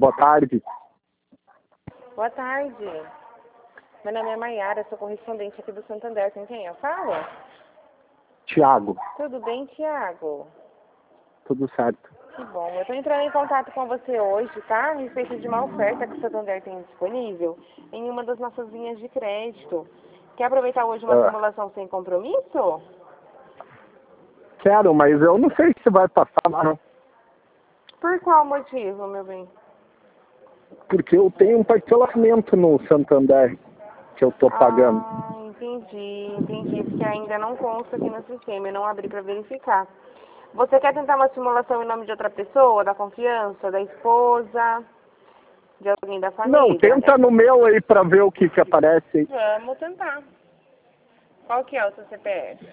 boa tarde. Boa tarde. Meu nome é Maiara, sou correspondente aqui do Santander. Com quem eu falo? Tiago. Tudo bem, Tiago? Tudo certo. Que bom. Eu estou entrando em contato com você hoje, tá? A respeito de uma oferta que o Santander tem disponível em uma das nossas linhas de crédito. Quer aproveitar hoje uma simulação sem compromisso? Quero, mas eu não sei se vai passar, não. Por qual motivo, meu bem? Porque eu tenho um parcelamento no Santander que eu tô pagando. Entendi. Porque ainda não consta aqui no sistema, eu não abri para verificar. Você quer tentar uma simulação em nome de outra pessoa, da confiança, da esposa, de alguém da família? Não, tenta no meu aí pra ver o que aparece aí. Vamos tentar. Qual que é o seu CPF?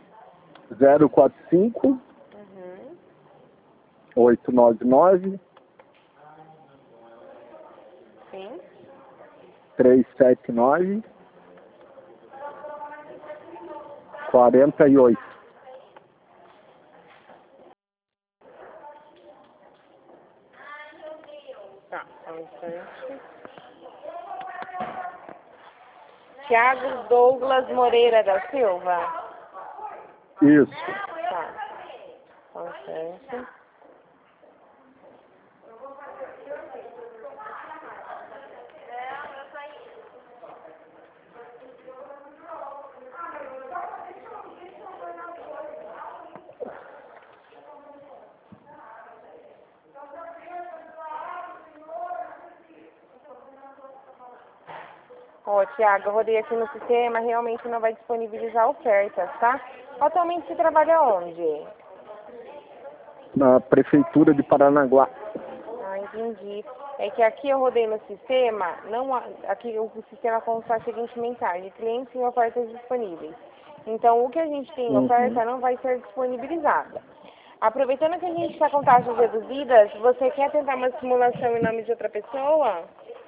045 899 Sim. 379 48. Tá, só um instante. Tiago Douglas Moreira da Silva. Isso. Tá, só um instante. Ô, Tiago, eu rodei aqui no sistema, realmente não vai disponibilizar ofertas, tá? Atualmente você trabalha onde? Na Prefeitura de Paranaguá. Ah, entendi. É que aqui eu rodei no sistema, aqui o sistema consta a seguinte mensagem: clientes em ofertas disponíveis. Então, o que a gente tem em oferta não vai ser disponibilizada. Aproveitando que a gente está com taxas reduzidas, você quer tentar uma simulação em nome de outra pessoa?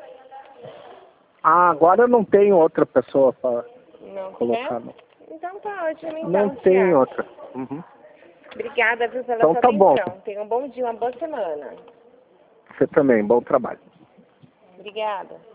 Ah, agora eu não tenho outra pessoa para Não colocar, quer? não. Então tá ótimo, Não então, tem Tiago. outra. Obrigada, viu, pela Então sua tá bom. atenção. Tenha um bom dia, uma boa semana. Você também, bom trabalho. Obrigada.